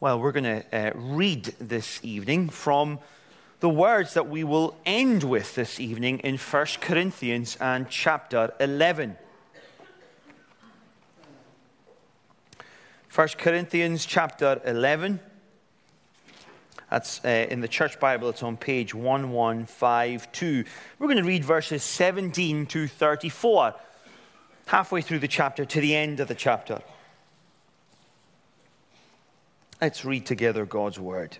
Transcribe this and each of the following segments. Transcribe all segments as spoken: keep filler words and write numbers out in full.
Well, we're going to uh, read this evening from the words that we will end with this evening in First Corinthians and chapter eleven. First Corinthians chapter eleven. That's uh, in the Church Bible. It's on page one one five two. We're going to read verses seventeen to thirty-four, halfway through the chapter to the end of the chapter. Let's read together God's word.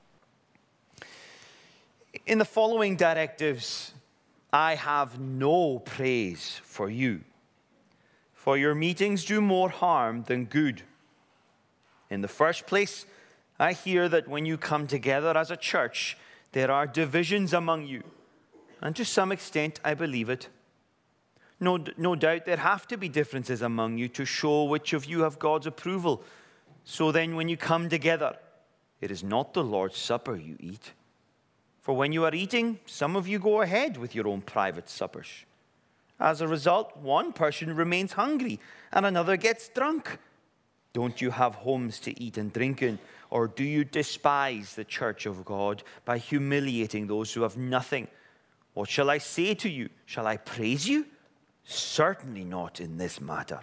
In the following directives, I have no praise for you, for your meetings do more harm than good. In the first place, I hear that when you come together as a church, there are divisions among you, and to some extent, I believe it. No, no doubt there have to be differences among you to show which of you have God's approval. So then when you come together, it is not the Lord's Supper you eat. For when you are eating, some of you go ahead with your own private suppers. As a result, one person remains hungry and another gets drunk. Don't you have homes to eat and drink in? Or do you despise the church of God by humiliating those who have nothing? What shall I say to you? Shall I praise you? Certainly not in this matter.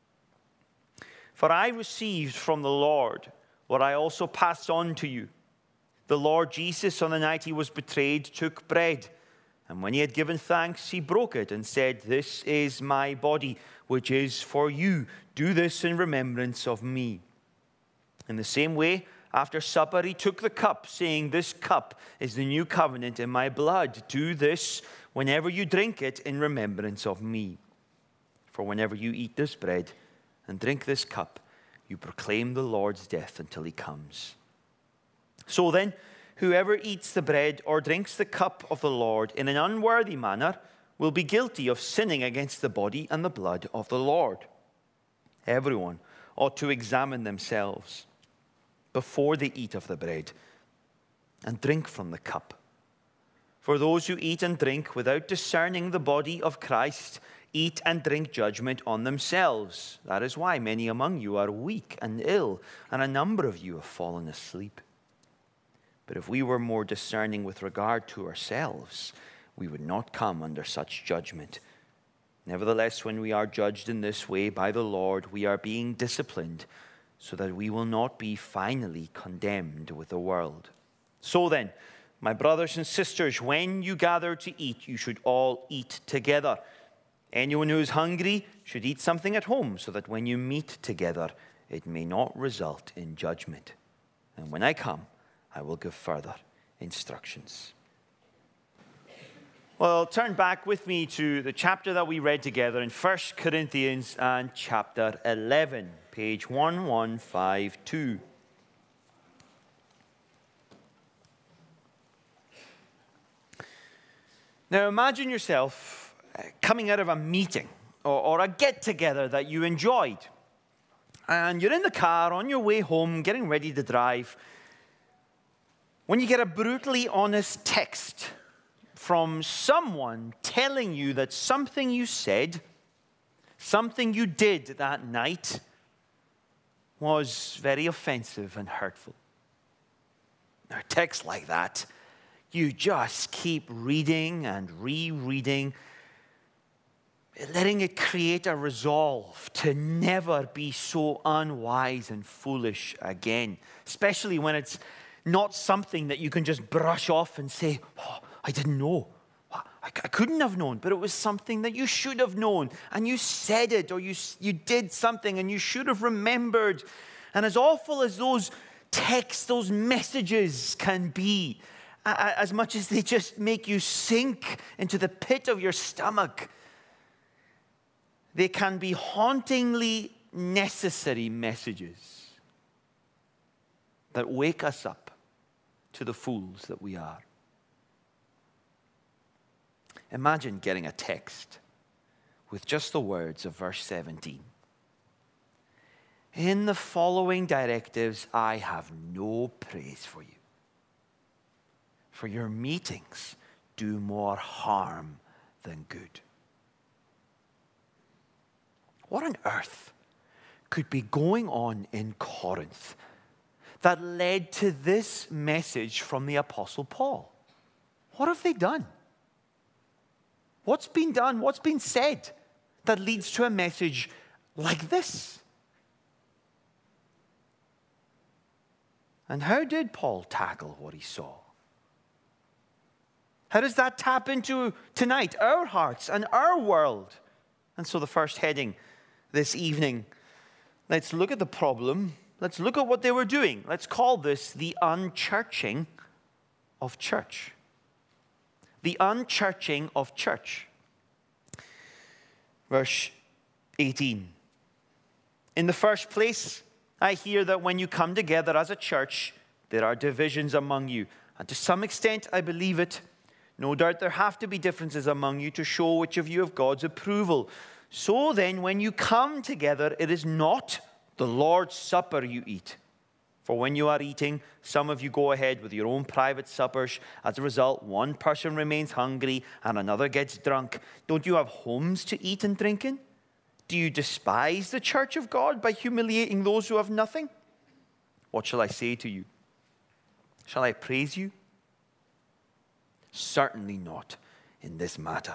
For I received from the Lord what I also passed on to you. The Lord Jesus, on the night he was betrayed, took bread. And when he had given thanks, he broke it and said, "This is my body, which is for you. Do this in remembrance of me." In the same way, after supper, he took the cup, saying, "This cup is the new covenant in my blood. Do this whenever you drink it in remembrance of me. For whenever you eat this bread and drink this cup, you proclaim the Lord's death until he comes. So then, whoever eats the bread or drinks the cup of the Lord in an unworthy manner will be guilty of sinning against the body and the blood of the Lord. Everyone ought to examine themselves before they eat of the bread and drink from the cup. For those who eat and drink without discerning the body of Christ eat and drink judgment on themselves. That is why many among you are weak and ill, and a number of you have fallen asleep. But if we were more discerning with regard to ourselves, we would not come under such judgment. Nevertheless, when we are judged in this way by the Lord, we are being disciplined, so that we will not be finally condemned with the world. So then, my brothers and sisters, when you gather to eat, you should all eat together. Anyone who is hungry should eat something at home, so that when you meet together, it may not result in judgment. And when I come, I will give further instructions. Well, turn back with me to the chapter that we read together in First Corinthians and chapter eleven, page one one five two. Now imagine yourself coming out of a meeting or, or a get-together that you enjoyed. And you're in the car on your way home, getting ready to drive, when you get a brutally honest text from someone telling you that something you said, something you did that night, was very offensive and hurtful. Now, text like that, you just keep reading and rereading, letting it create a resolve to never be so unwise and foolish again, especially when it's not something that you can just brush off and say, "Oh, I didn't know. I couldn't have known," but it was something that you should have known, and you said it, or you, you did something, and you should have remembered. And as awful as those texts, those messages can be, as much as they just make you sink into the pit of your stomach, they can be hauntingly necessary messages that wake us up to the fools that we are. Imagine getting a text with just the words of verse seventeen. In the following directives, I have no praise for you, for your meetings do more harm than good. What on earth could be going on in Corinth that led to this message from the Apostle Paul? What have they done? What's been done? What's been said that leads to a message like this? And how did Paul tackle what he saw? How does that tap into tonight, our hearts and our world? And so the first heading this evening, let's look at the problem. Let's look at what they were doing. Let's call this the unchurching of church. The unchurching of church. Verse eighteen. In the first place, I hear that when you come together as a church, there are divisions among you. And to some extent, I believe it. No doubt there have to be differences among you to show which of you have God's approval. So then, when you come together, it is not the Lord's Supper you eat. For when you are eating, some of you go ahead with your own private suppers. As a result, one person remains hungry and another gets drunk. Don't you have homes to eat and drink in? Do you despise the church of God by humiliating those who have nothing? What shall I say to you? Shall I praise you? Certainly not in this matter.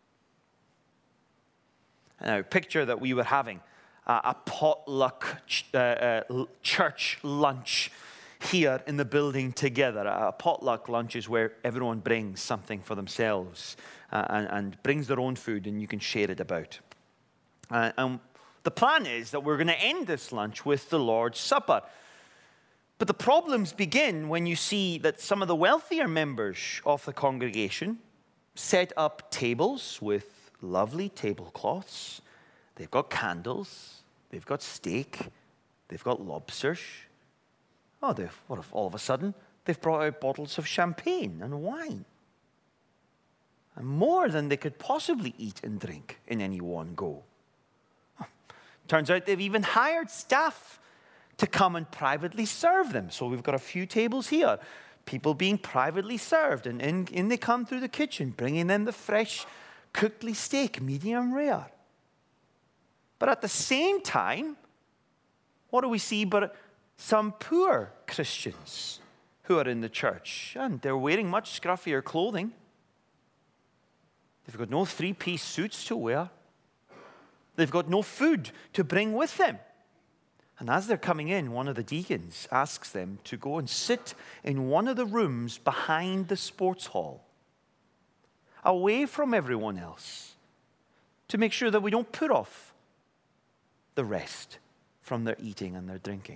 Now, picture that we were having uh, a potluck ch- uh, uh, church lunch here in the building together. A potluck lunch is where everyone brings something for themselves uh, and, and brings their own food, and you can share it about. Uh, and the plan is that we're going to end this lunch with the Lord's Supper. But the problems begin when you see that some of the wealthier members of the congregation set up tables with lovely tablecloths. They've got candles. They've got steak. They've got lobsters. Oh, they've, what if all of a sudden they've brought out bottles of champagne and wine? And more than they could possibly eat and drink in any one go. Turns out they've even hired staff to come and privately serve them. So we've got a few tables here, people being privately served. And in, in they come through the kitchen, bringing in the fresh cooked steak, medium rare. But at the same time, what do we see but some poor Christians who are in the church? And they're wearing much scruffier clothing. They've got no three-piece suits to wear. They've got no food to bring with them. And as they're coming in, one of the deacons asks them to go and sit in one of the rooms behind the sports hall, away from everyone else, to make sure that we don't put off the rest from their eating and their drinking.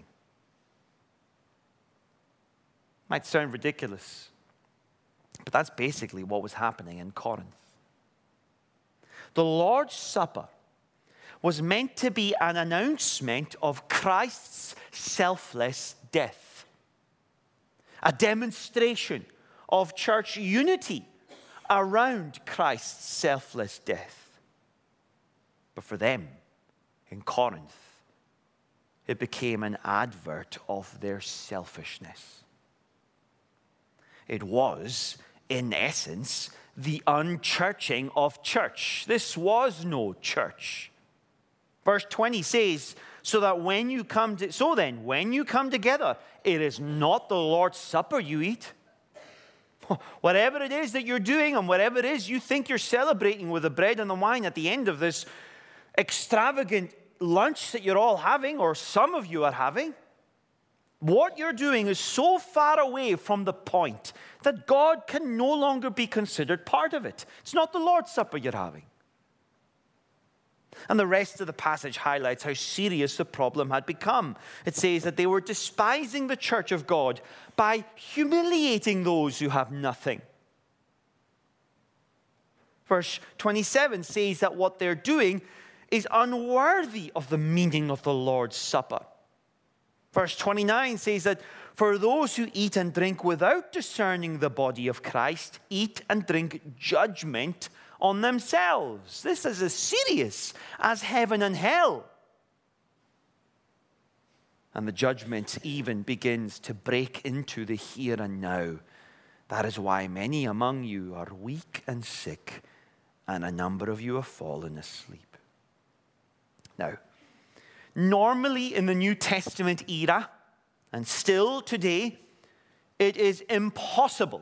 Might sound ridiculous, but that's basically what was happening in Corinth. The Lord's Supper was meant to be an announcement of Christ's selfless death. A demonstration of church unity around Christ's selfless death. But for them, in Corinth, it became an advert of their selfishness. It was, in essence, the unchurching of church. This was no church. Verse twenty says, so that when you come to, so then, when you come together, it is not the Lord's Supper you eat. Whatever it is that you're doing and whatever it is you think you're celebrating with the bread and the wine at the end of this extravagant lunch that you're all having, or some of you are having, what you're doing is so far away from the point that God can no longer be considered part of it. It's not the Lord's Supper you're having. And the rest of the passage highlights how serious the problem had become. It says that they were despising the church of God by humiliating those who have nothing. Verse twenty-seven says that what they're doing is unworthy of the meaning of the Lord's Supper. Verse twenty-nine says that for those who eat and drink without discerning the body of Christ, eat and drink judgment on themselves. This is as serious as heaven and hell. And the judgment even begins to break into the here and now. That is why many among you are weak and sick, and a number of you have fallen asleep. Now, normally in the New Testament era, And still today, it is impossible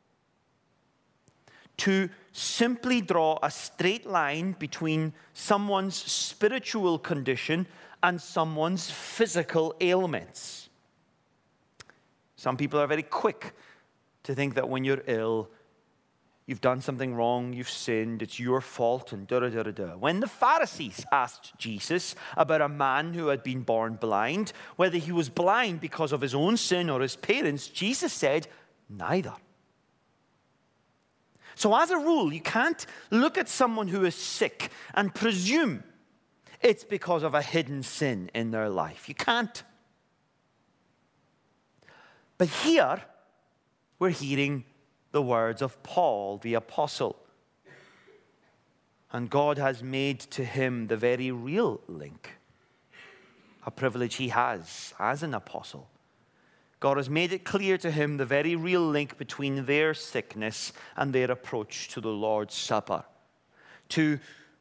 to simply draw a straight line between someone's spiritual condition and someone's physical ailments. Some people are very quick to think that when you're ill, you've done something wrong, you've sinned, it's your fault, and da da da da da. When the Pharisees asked Jesus about a man who had been born blind, whether he was blind because of his own sin or his parents', Jesus said, neither. So as a rule, you can't look at someone who is sick and presume it's because of a hidden sin in their life. You can't. But here, we're hearing the words of Paul, the apostle. And God has made to him the very real link, a privilege he has as an apostle. God has made it clear to him the very real link between their sickness and their approach to the Lord's Supper, to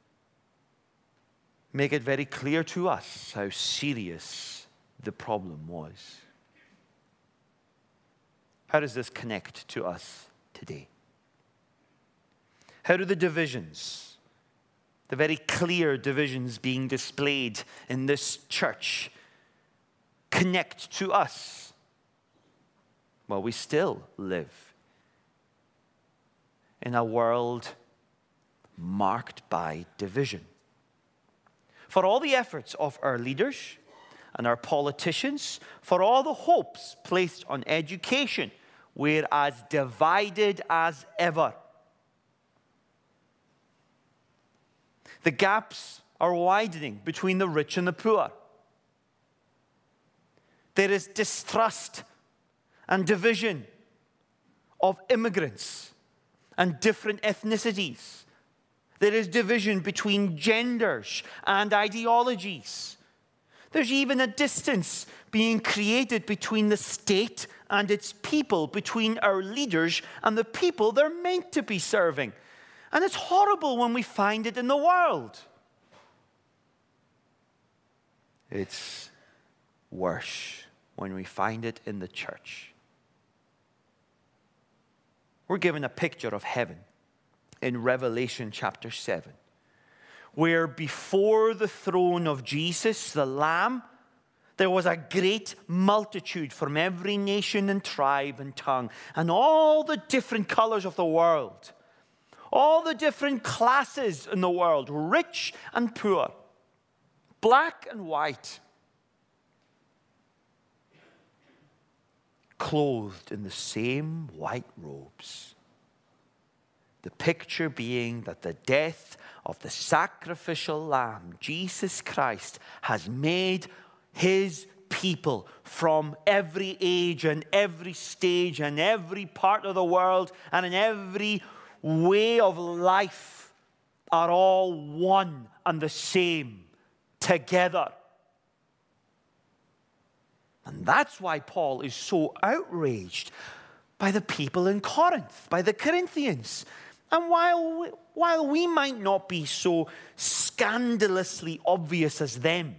make it very clear to us how serious the problem was. How does this connect to us today? How do the divisions, the very clear divisions being displayed in this church, connect to us? Well, we still live in a world marked by division. For all the efforts of our leaders and our politicians, for all the hopes placed on education, we're as divided as ever. The gaps are widening between the rich and the poor. There is distrust and division of immigrants and different ethnicities. There is division between genders and ideologies. There's even a distance being created between the state and its people, between our leaders and the people they're meant to be serving. And it's horrible when we find it in the world. It's worse when we find it in the church. We're given a picture of heaven in Revelation chapter seven, where before the throne of Jesus, the Lamb, there was a great multitude from every nation and tribe and tongue, and all the different colors of the world, all the different classes in the world, rich and poor, black and white, clothed in the same white robes. The picture being that the death of the sacrificial lamb, Jesus Christ, has made his people from every age and every stage and every part of the world and in every way of life are all one and the same together. And that's why Paul is so outraged by the people in Corinth, by the Corinthians. And while we, while we might not be so scandalously obvious as them,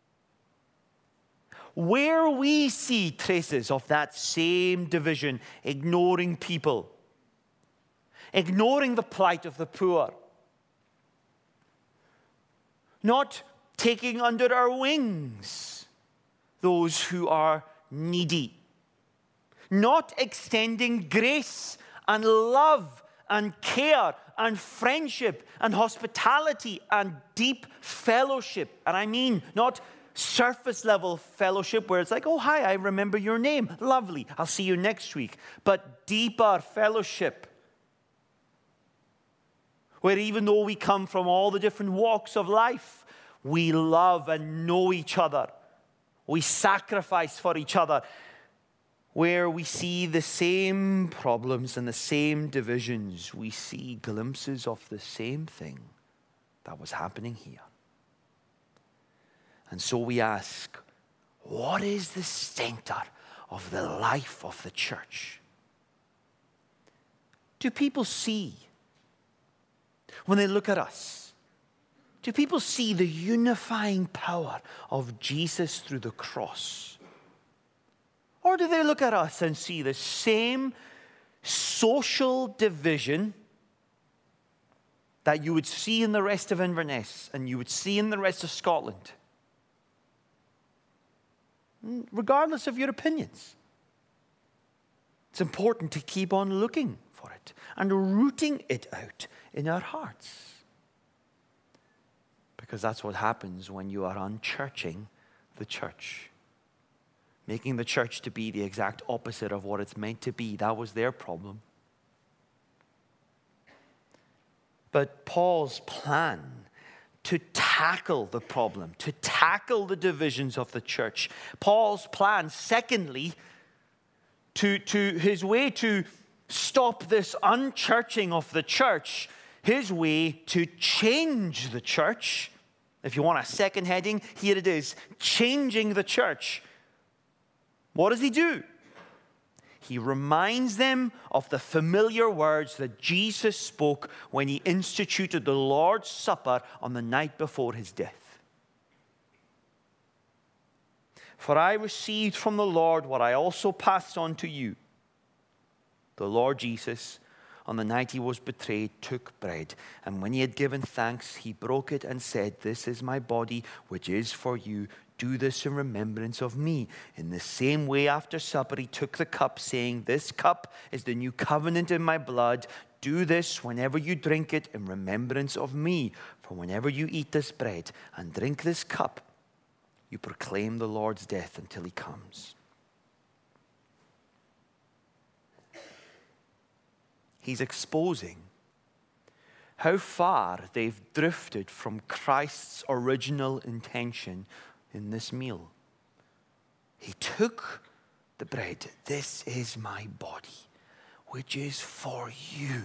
where we see traces of that same division, ignoring people, ignoring the plight of the poor, not taking under our wings those who are needy, not extending grace and love and care and friendship and hospitality and deep fellowship. And I mean not surface level fellowship where it's like, oh, hi, I remember your name. Lovely. I'll see you next week. But deeper fellowship where even though we come from all the different walks of life, we love and know each other. We sacrifice for each other, where we see the same problems and the same divisions. We see glimpses of the same thing that was happening here. And so we ask, what is the center of the life of the church? Do people see, when they look at us, do people see the unifying power of Jesus through the cross? Or do they look at us and see the same social division that you would see in the rest of Inverness and you would see in the rest of Scotland? Regardless of your opinions, it's important to keep on looking for it and rooting it out in our hearts. Because that's what happens when you are unchurching the church. Making the church to be the exact opposite of what it's meant to be. That was their problem. But Paul's plan to tackle the problem, to tackle the divisions of the church. Paul's plan, secondly, to, to his way to stop this unchurching of the church, his way to change the church. If you want a second heading, here it is, changing the church. What does he do? He reminds them of the familiar words that Jesus spoke when he instituted the Lord's Supper on the night before his death. For I received from the Lord what I also passed on to you. The Lord Jesus, on the night he was betrayed, took bread, and when he had given thanks, he broke it and said, "This is my body, which is for you. Do this in remembrance of me." In the same way, after supper, he took the cup, saying, "This cup is the new covenant in my blood. Do this whenever you drink it in remembrance of me. For whenever you eat this bread and drink this cup, you proclaim the Lord's death until he comes." He's exposing how far they've drifted from Christ's original intention in this meal. He took the bread. "This is my body, which is for you."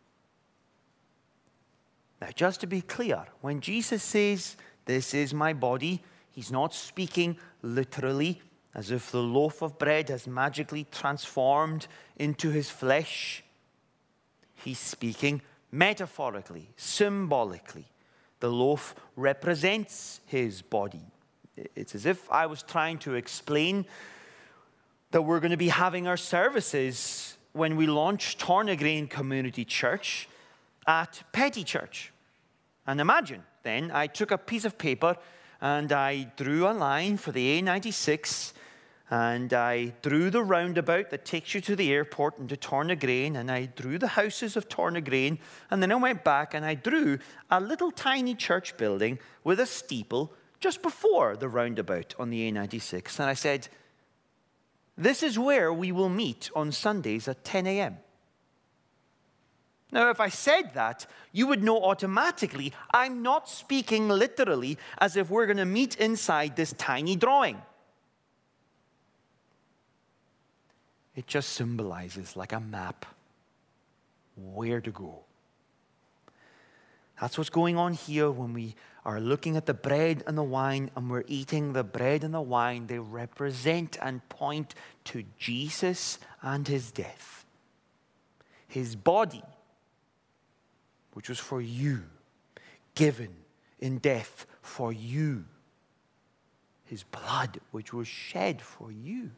Now, just to be clear, when Jesus says, "This is my body," he's not speaking literally, as if the loaf of bread has magically transformed into his flesh. He's speaking metaphorically, symbolically. The loaf represents his body. It's as if I was trying to explain that we're going to be having our services when we launch Tornagrain Community Church at Petty Church. And imagine, then, I took a piece of paper and I drew a line for the A ninety-six, and I drew the roundabout that takes you to the airport and to Tornagrain, and I drew the houses of Tornagrain, and then I went back and I drew a little tiny church building with a steeple just before the roundabout on the A ninety-six. And I said, "This is where we will meet on Sundays at ten a.m. Now, if I said that, you would know automatically I'm not speaking literally as if we're going to meet inside this tiny drawing. It just symbolizes, like a map, where to go. That's what's going on here when we are looking at the bread and the wine and we're eating the bread and the wine. They represent and point to Jesus and his death. His body, which was for you, given in death for you. His blood, which was shed for you.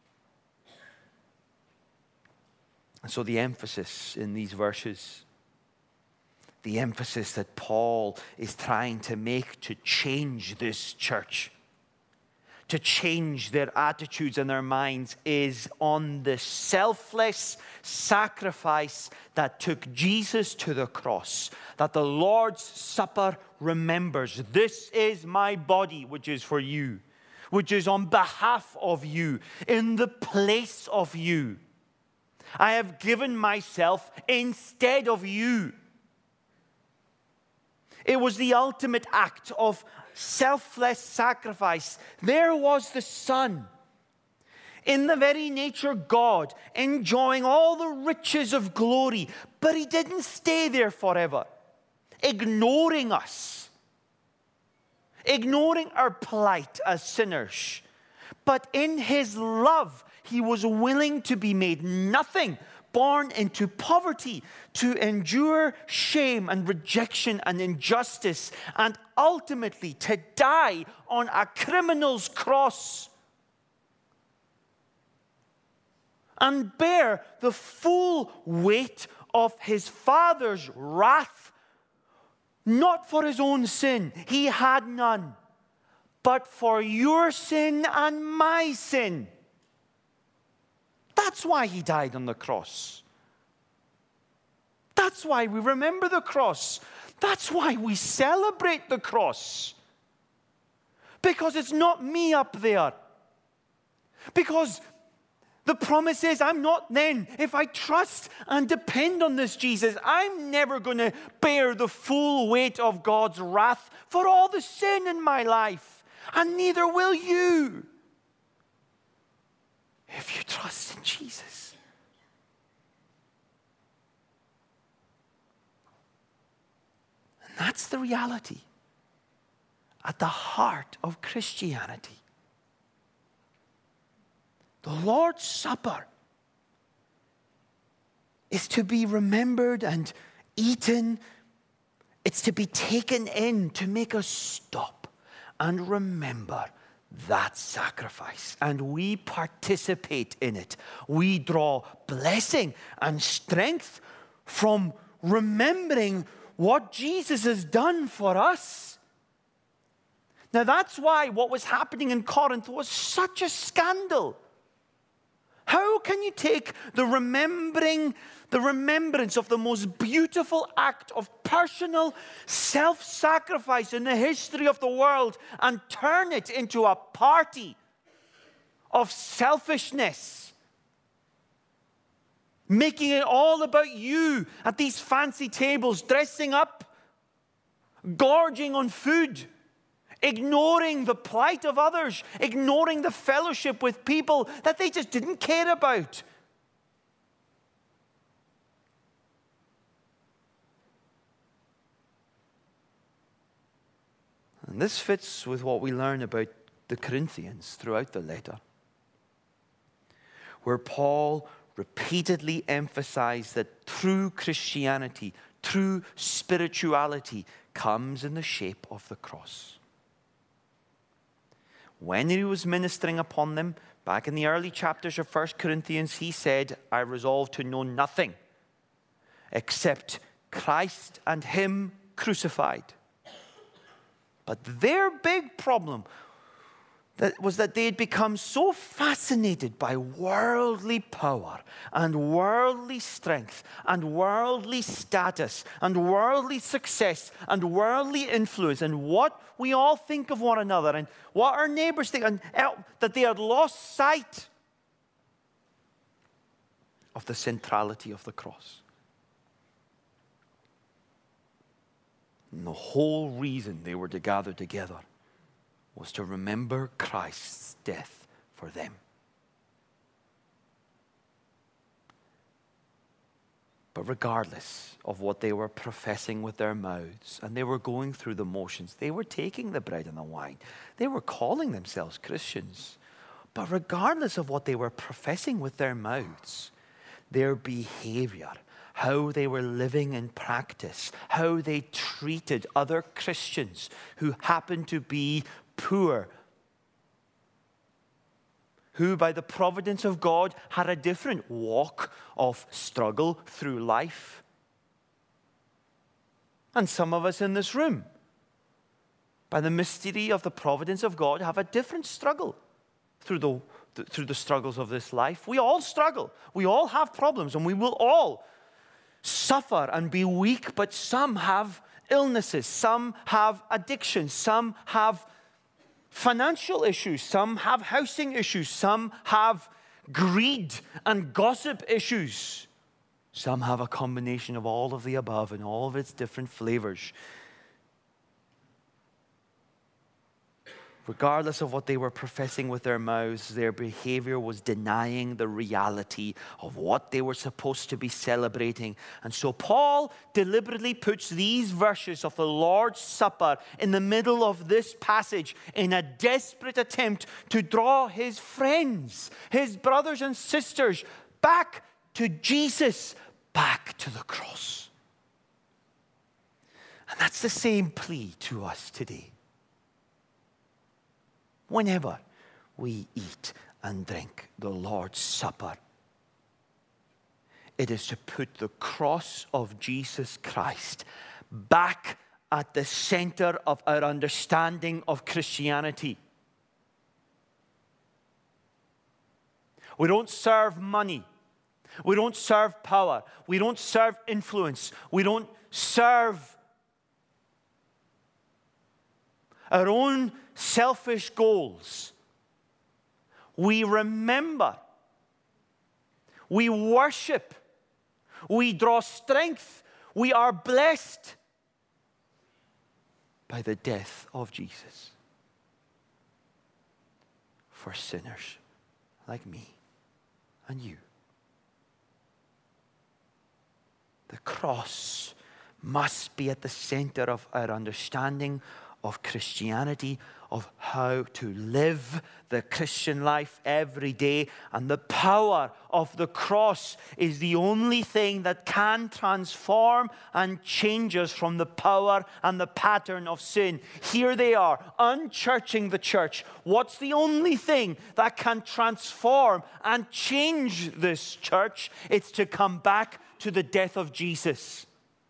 And so the emphasis in these verses, the emphasis that Paul is trying to make to change this church, to change their attitudes and their minds, is on the selfless sacrifice that took Jesus to the cross, that the Lord's Supper remembers. This is my body, which is for you, which is on behalf of you, in the place of you. I have given myself instead of you. It was the ultimate act of selfless sacrifice. There was the Son, in the very nature God, enjoying all the riches of glory, but he didn't stay there forever, ignoring us, ignoring our plight as sinners. But in his love, he was willing to be made nothing, born into poverty, to endure shame and rejection and injustice, and ultimately to die on a criminal's cross. and bear the full weight of his Father's wrath, not for his own sin, he had none, but for your sin and my sin. That's why he died on the cross. That's why we remember the cross. That's why we celebrate the cross. Because it's not me up there. Because the promise is, I'm not then, if I trust and depend on this Jesus, I'm never going to bear the full weight of God's wrath for all the sin in my life. And neither will you, if you trust in Jesus. And that's the reality at the heart of Christianity. The Lord's Supper is to be remembered and eaten. It's to be taken in to make us stop and remember that sacrifice. And we participate in it. We draw blessing and strength from remembering what Jesus has done for us. Now that's why what was happening in Corinth was such a scandal. How can you take the remembering, the remembrance of the most beautiful act of personal self-sacrifice in the history of the world and turn it into a party of selfishness? Making it all about you at these fancy tables, dressing up, gorging on food, ignoring the plight of others, ignoring the fellowship with people that they just didn't care about. And this fits with what we learn about the Corinthians throughout the letter, where Paul repeatedly emphasized that true Christianity, true spirituality, comes in the shape of the cross. When he was ministering upon them, back in the early chapters of First Corinthians, he said, I resolve to know nothing except Christ and him crucified. But their big problem was that they had become so fascinated by worldly power and worldly strength and worldly status and worldly success and worldly influence and what we all think of one another and what our neighbors think, and that they had lost sight of the centrality of the cross. And the whole reason they were to gather together was to remember Christ's death for them. But regardless of what they were professing with their mouths, and they were going through the motions, they were taking the bread and the wine. They were calling themselves Christians. But regardless of what they were professing with their mouths, their behavior, how they were living in practice, how they treated other Christians who happened to be poor, who by the providence of God had a different walk of struggle through life. And some of us in this room, by the mystery of the providence of God, have a different struggle through the, through the struggles of this life. We all struggle. We all have problems, and we will all suffer and be weak, but some have illnesses, some have addictions, some have financial issues, some have housing issues, some have greed and gossip issues. Some have a combination of all of the above and all of its different flavors. Regardless of what they were professing with their mouths, their behavior was denying the reality of what they were supposed to be celebrating. And so Paul deliberately puts these verses of the Lord's Supper in the middle of this passage in a desperate attempt to draw his friends, his brothers and sisters, back to Jesus, back to the cross. And that's the same plea to us today. Whenever we eat and drink the Lord's Supper, It is to put the cross of Jesus Christ back at the center of our understanding of Christianity. We don't serve money. We don't serve power. We don't serve influence. We don't serve our own selfish goals. We remember. We worship. We draw strength. We are blessed by the death of Jesus for sinners like me and you. The cross must be at the center of our understanding of Christianity, of how to live the Christian life every day. And the power of the cross is the only thing that can transform and change us from the power and the pattern of sin. Here they are, unchurching the church. What's the only thing that can transform and change this church? It's to come back to the death of Jesus.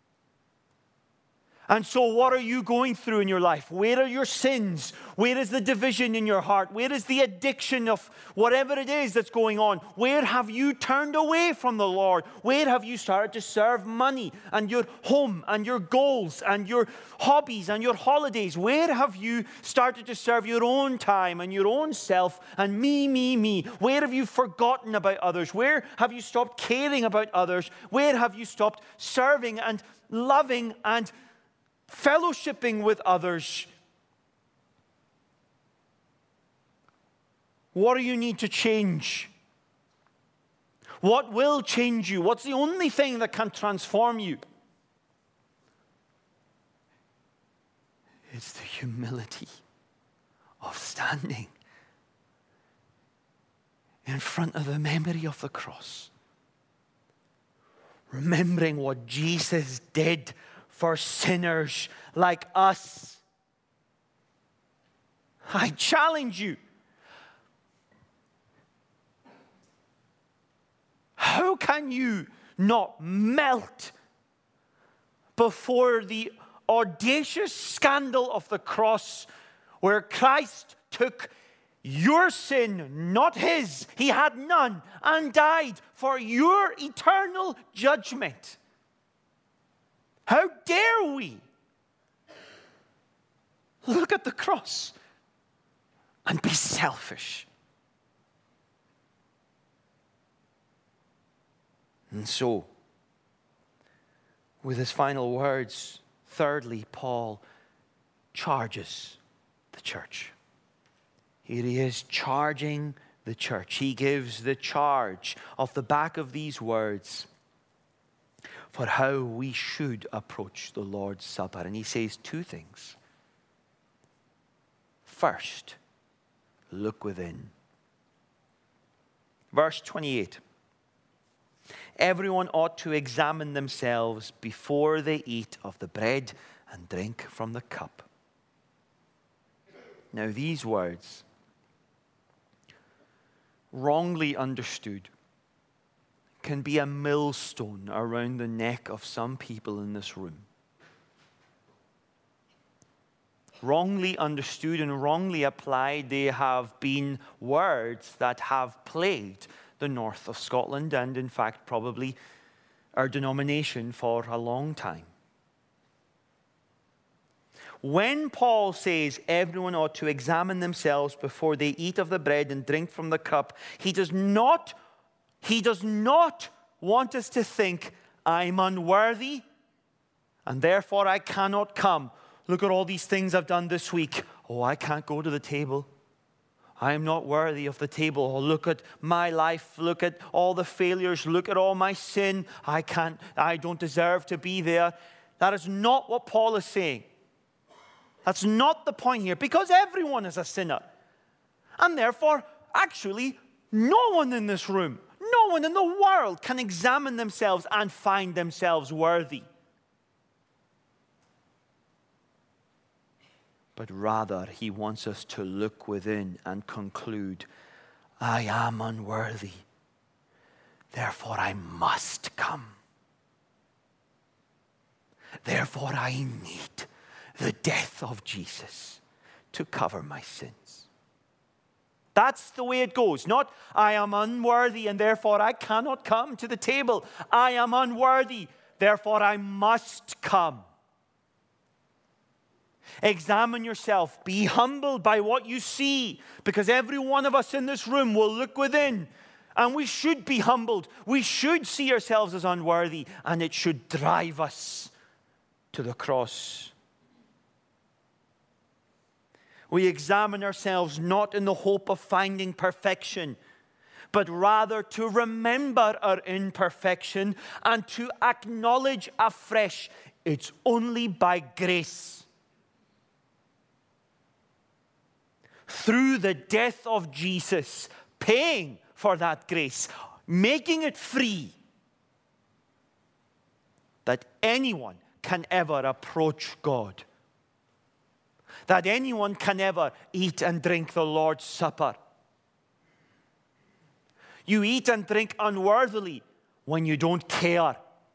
And so what are you going through in your life? Where are your sins? Where is the division in your heart? Where is the addiction of whatever it is that's going on? Where have you turned away from the Lord? Where have you started to serve money and your home and your goals and your hobbies and your holidays? Where have you started to serve your own time and your own self and me, me, me? Where have you forgotten about others? Where have you stopped caring about others? Where have you stopped serving and loving and fellowshipping with others? What do you need to change? What will change you? What's the only thing that can transform you? It's the humility of standing in front of the memory of the cross, remembering what Jesus did for sinners like us. I challenge you. How can you not melt before the audacious scandal of the cross, where Christ took your sin, not his, he had none, and died for your eternal judgment? How dare we look at the cross and be selfish? And so, with his final words, thirdly, Paul charges the church. Here he is charging the church. He gives the charge off the back of these words for how we should approach the Lord's Supper. And he says two things. First, look within. Verse twenty-eight. Everyone ought to examine themselves before they eat of the bread and drink from the cup. Now these words, wrongly understood, can be a millstone around the neck of some people in this room. Wrongly understood and wrongly applied, they have been words that have plagued the north of Scotland and, in fact, probably our denomination for a long time. When Paul says everyone ought to examine themselves before they eat of the bread and drink from the cup, he does not, he does not want us to think, I'm unworthy and therefore I cannot come. Look at all these things I've done this week. Oh, I can't go to the table. I am not worthy of the table. Oh, look at my life. Look at all the failures. Look at all my sin. I can't, I don't deserve to be there. That is not what Paul is saying. That's not the point here, because everyone is a sinner. And therefore, actually, no one in this room, no one in the world can examine themselves and find themselves worthy. But rather, he wants us to look within and conclude, I am unworthy Therefore I must come. Therefore I need the death of Jesus to cover my sins. That's the way it goes. Not, I am unworthy and therefore I cannot come to the table. I am unworthy, therefore I must come. Examine yourself. Be humbled by what you see, because every one of us in this room will look within, and we should be humbled. We should see ourselves as unworthy, and it should drive us to the cross. We examine ourselves not in the hope of finding perfection, but rather to remember our imperfection and to acknowledge afresh it's only by grace, through the death of Jesus, paying for that grace, making it free, that anyone can ever approach God, that anyone can ever eat and drink the Lord's Supper. You eat and drink unworthily when you don't care,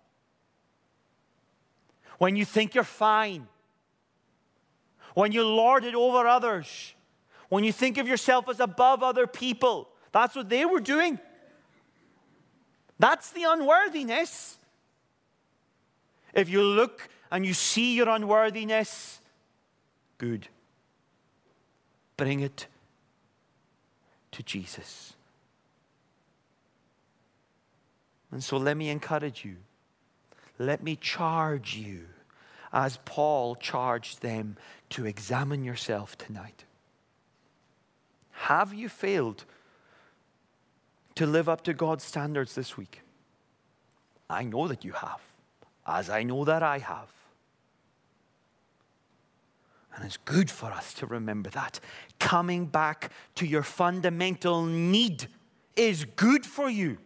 when you think you're fine, when you lord it over others, when you think of yourself as above other people. That's what they were doing. That's the unworthiness. If you look and you see your unworthiness, good. Bring it to Jesus. And so let me encourage you. Let me charge you, as Paul charged them, to examine yourself tonight. Have you failed to live up to God's standards this week? I know that you have, as I know that I have. And it's good for us to remember that. Coming back to your fundamental need is good for you.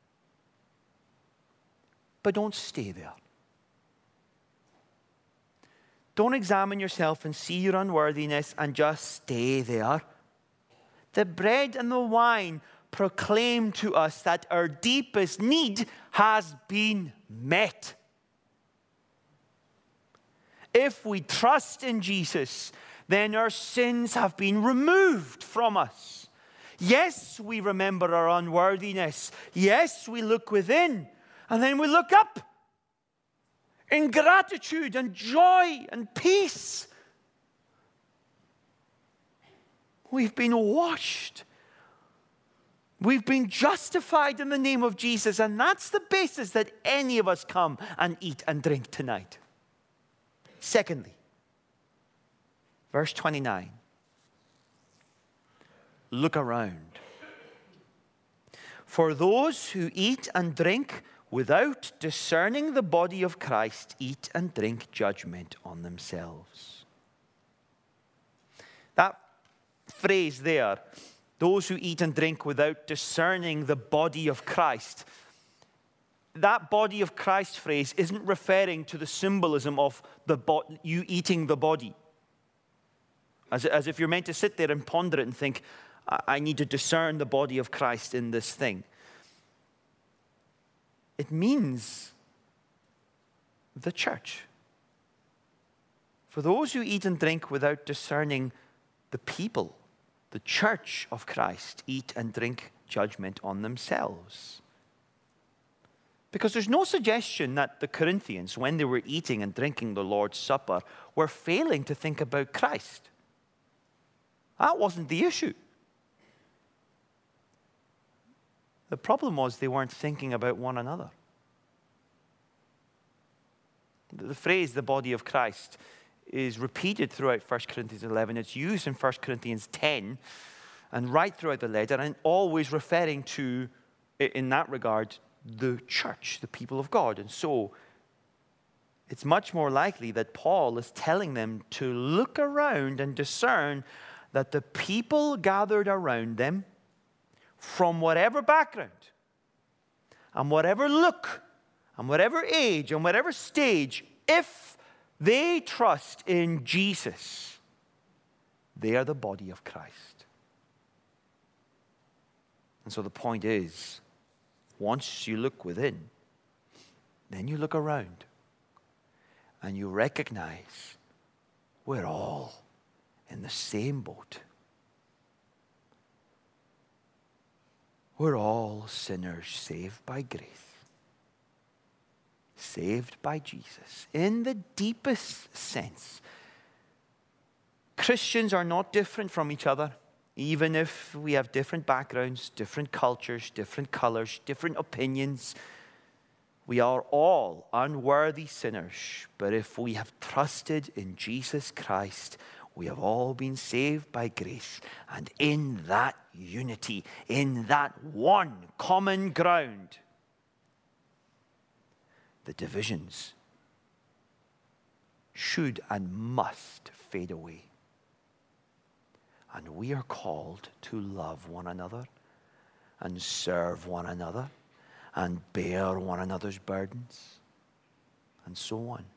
But don't stay there. Don't examine yourself and see your unworthiness and just stay there. The bread and the wine proclaim to us that our deepest need has been met. If we trust in Jesus, then our sins have been removed from us. Yes, we remember our unworthiness. Yes, we look within, and then we look up in gratitude and joy and peace. We've been washed. We've been justified in the name of Jesus, and that's the basis that any of us come and eat and drink tonight. Secondly, verse twenty-nine. Look around. For those who eat and drink without discerning the body of Christ eat and drink judgment on themselves. That phrase there, those who eat and drink without discerning the body of Christ, that body of Christ phrase isn't referring to the symbolism of the bo- you eating the body. As, as if you're meant to sit there and ponder it and think, I, I need to discern the body of Christ in this thing. It means the church. For those who eat and drink without discerning the people, the church of Christ, eat and drink judgment on themselves. Because there's no suggestion that the Corinthians, when they were eating and drinking the Lord's Supper, were failing to think about Christ. That wasn't the issue. The problem was they weren't thinking about one another. The phrase, the body of Christ, is repeated throughout First Corinthians eleven. It's used in First Corinthians ten and right throughout the letter, and always referring to, in that regard, the church, the people of God. And so it's much more likely that Paul is telling them to look around and discern that the people gathered around them, from whatever background and whatever look and whatever age and whatever stage, if they trust in Jesus, they are the body of Christ. And so the point is, once you look within, then you look around and you recognize we're all in the same boat. We're all sinners saved by grace. Saved by Jesus. In the deepest sense, Christians are not different from each other, even if we have different backgrounds, different cultures, different colors, different opinions. We are all unworthy sinners, but if we have trusted in Jesus Christ, we have all been saved by grace. And in that unity, in that one common ground, the divisions should and must fade away. And we are called to love one another and serve one another and bear one another's burdens and so on.